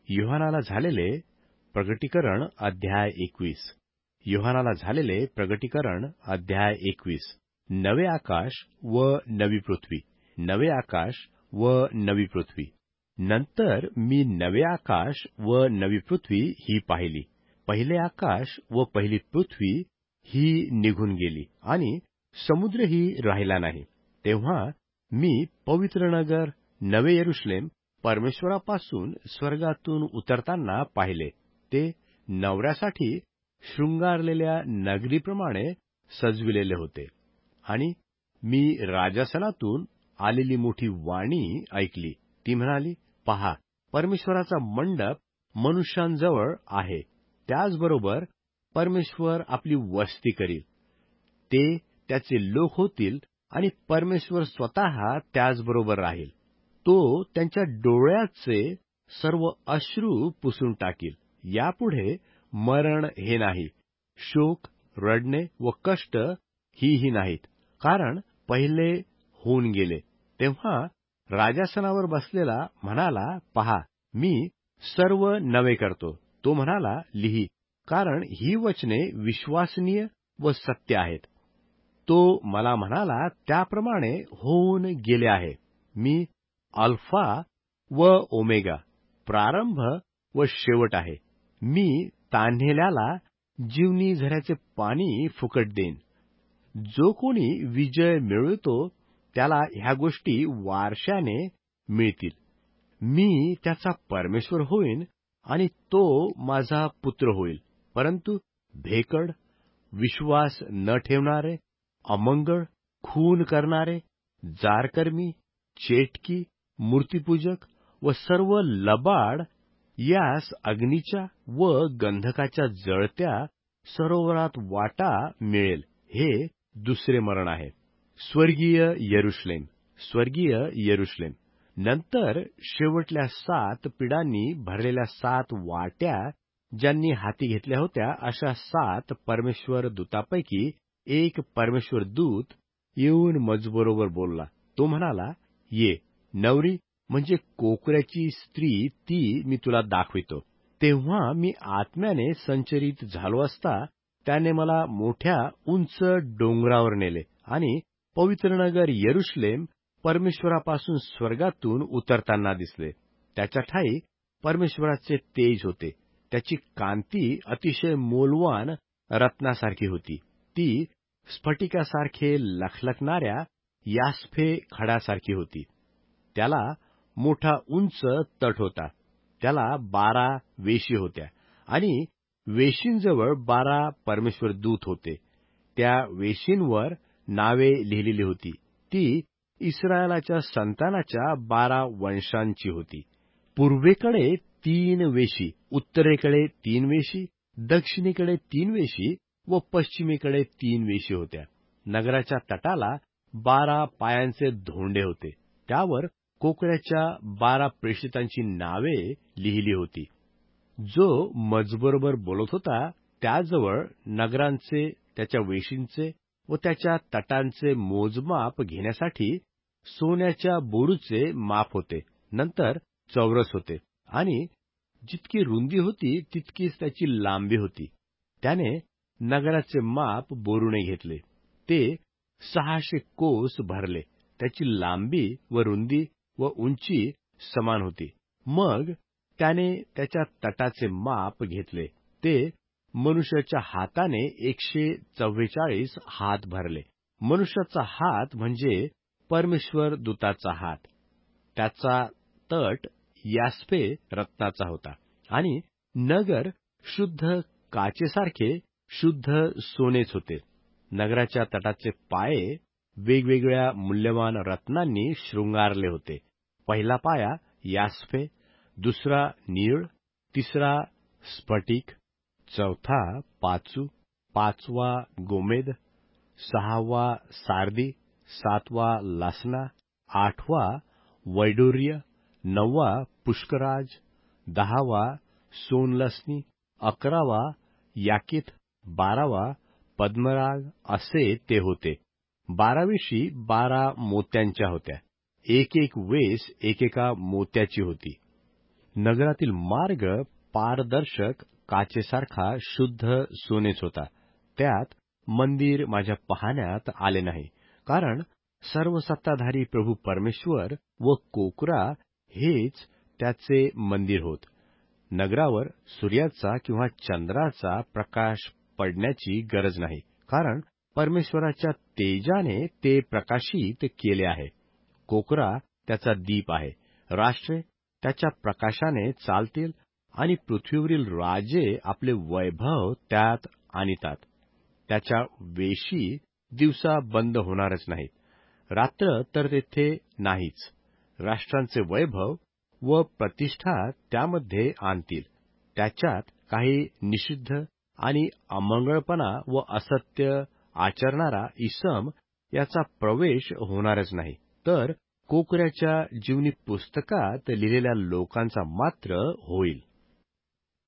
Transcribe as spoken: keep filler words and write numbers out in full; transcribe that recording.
योहानाला झालेले प्रगटीकरण अध्याय एकवीस. योहानाला झालेले प्रगटीकरण अध्याय एकवीस. नवे आकाश व नवी पृथ्वी, नवे आकाश व नवी पृथ्वी. नंतर मी नवे आकाश व नवी पृथ्वी ही पाहिली. पहिले आकाश व पहिली पृथ्वी ही निघून गेली आणि समुद्रही राहिला नाही. तेव्हा मी पवित्र नगर नवे यरूशलेम परमेश्वरापासून स्वर्गातून उतरताना पाहिले. ते नवऱ्यासाठी शृंगारलेल्या नगरीप्रमाणे सजविलेले होते. आणि मी राजासनातून आलेली मोठी वाणी ऐकली. ती म्हणाली, पहा, परमेश्वराचा मंडप मनुष्यांजवळ आहे. त्याचबरोबर परमेश्वर आपली वस्ती करील. ते त्याचे लोक होतील आणि परमेश्वर स्वतः त्याचबरोबर राहील. तो त्यांच्या डोळ्याचे सर्व अश्रू पुसून टाकील. यापुढे मरण हे नाही, शोक, रडणे व कष्ट हीही नाहीत, कारण पहिले होऊन गेले. तेव्हा राजासनावर बसलेला म्हणाला, पहा, मी सर्व नवे करतो. तो म्हणाला, लिही, कारण ही वचने विश्वसनीय व सत्य आहेत. तो मला म्हणाला, त्याप्रमाणे होऊन गेले आहे. मी अल्फा व ओमेगा, प्रारंभ व शेवट आहे. मी तान्हेल्याला जीवनी झऱ्याचे पाणी फुकट देईन. जो कोणी विजय मिळवितो त्याला ह्या गोष्टी वारशाने मिळतील. मी त्याचा परमेश्वर होईन आणि तो माझा पुत्र होईल. परंतु भेकड, विश्वास न ठेवणारे, अमंगळ, खून करणारे, जारकर्मी, चेटकी, मूर्तीपूजक व सर्व लबाड यास अग्नीच्या व गंधकाच्या जळत्या सरोवरात वाटा मिळेल. हे दुसरे मरण आहे. स्वर्गीय यरूशलेम, स्वर्गीय यरूशलेम. नंतर शेवटल्या सात पिढांनी भरलेल्या सात वाट्या ज्यांनी हाती घेतल्या होत्या, अशा सात परमेश्वर दूतापैकी एक परमेश्वर दूत येऊन मजबरोबर बोलला. तो म्हणाला, ये, नवरी म्हणजे कोकऱ्याची स्त्री ती मी तुला दाखवितो. तेव्हा मी आत्म्याने संचरित झालो असता त्याने मला मोठ्या उंच डोंगरावर नेले आणि पवित्र नगर यरूशलेम परमेश्वरापासून स्वर्गातून उतरताना दिसले. त्याच्या ठाई परमेश्वराचे तेज होते. त्याची कांती अतिशय मौल्यवान रत्नासारखी होती. ती स्फटिकासारखे लखलखणाऱ्या यास्फे खड्यासारखी होती. त्याला मोठा उंच तट होता. त्याला बारा वेशी होत्या आणि वेशींजवळ बारा परमेश्वर दूत होते. त्या वेशींवर नावे लिहिलेली होती. ती इस्रायलाच्या संतानाच्या बारा वंशांची होती. पूर्वेकडे तीन वेशी, उत्तरेकडे तीन वेशी, दक्षिणेकडे तीन वेशी व पश्चिमेकडे तीन वेशी होत्या. नगराच्या तटाला बारा पायांचे धोंडे होते. त्यावर कोकऱ्याच्या बारा प्रेषितांची नावे लिहिली होती. जो मजबरोबर बोलत होता त्याजवळ नगरांचे, त्याच्या वेशींचे व त्याच्या तटांचे मोजमाप घेण्यासाठी सोन्याच्या बोरूचे माप होते. नंतर चौरस होते आणि जितकी रुंदी होती तितकीच त्याची लांबी होती. त्याने नगराचे माप बोरूने घेतले. ते सहाशे कोस भरले. त्याची लांबी व रुंदी व उंची समान होती. मग त्याने त्याच्या तटाचे माप घेतले. ते मनुष्याच्या हाताने एकशे चव्वेचाळीस हात भरले. मनुष्याचा हात म्हणजे परमेश्वर दूताचा हात. त्याचा तट यास्पे रत्नाचा होता आणि नगर शुद्ध काचेसारखे शुद्ध सोनेच होते. नगराच्या तटाचे पाये वेगवेगळ्या मूल्यवान रत्नांनी शृंगारले होते. पहिला पाया यास्पे, दुसरा नीळ, तिसरा स्फटिक, चौथा पाचू, पाचवा गोमेद, सहावा सार्दी, सातवा लासना, आठवा वैडूर्य, नववा पुष्कराज, दहावा सोनलसनी, अकरावा याकीत, बारावा पद्मराग असे ते होते. बारावेशी बारा मोत्यांच्या होत्या. एक एक वेस एकेका मोत्याची होती. नगरातील मार्ग पारदर्शक काचेसारखा शुद्ध सोनेच होता. त्यात मंदिर माझ्या पाहण्यात आले नाही, कारण सर्व सत्ताधारी प्रभू परमेश्वर व कोकरा हेच त्याचे मंदिर होत. नगरावर सूर्याचा किंवा चंद्राचा प्रकाश पडण्याची गरज नाही, कारण परमेश्वराच्या तेजाने ते प्रकाशित केले आहे. कोकरा त्याचा दीप आहे. राष्ट्रे त्याच्या प्रकाशाने चालतील आणि पृथ्वीवरील राजे आपले वैभव त्यात आणतात. त्याच्या वेशी दिवसा बंद होणारच नाहीत, रात्र तर तेथे नाहीच. राष्ट्रांचे वैभव व प्रतिष्ठा त्यामध्ये आणतील. त्याच्यात काही निषिद्ध आणि अमंगळपणा व असत्य आचरणारा इसम याचा प्रवेश होणारच नाही, तर कोकऱ्याच्या जीवनी पुस्तकात लिहिलेल्या लोकांचा मात्र होईल.